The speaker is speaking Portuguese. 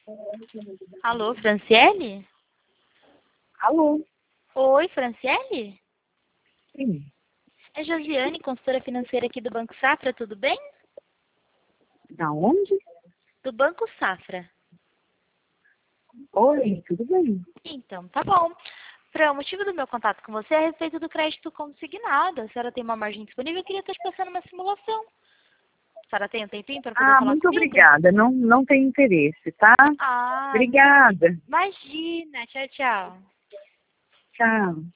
Alô, Franciele? Alô? Oi, Franciele? Sim. É Josiane, consultora financeira aqui do Banco Safra, tudo bem? Da onde? Do Banco Safra. Oi, tudo bem? Então, tá bom. O motivo do meu contato com você é a respeito do crédito consignado. A senhora tem uma margem disponível, eu queria estar te passando uma simulação. A senhora tem um tempinho para poder falar Muito comigo? obrigada. Não tem interesse, tá? Ah, Obrigada. imagina. Tchau, tchau. Tchau.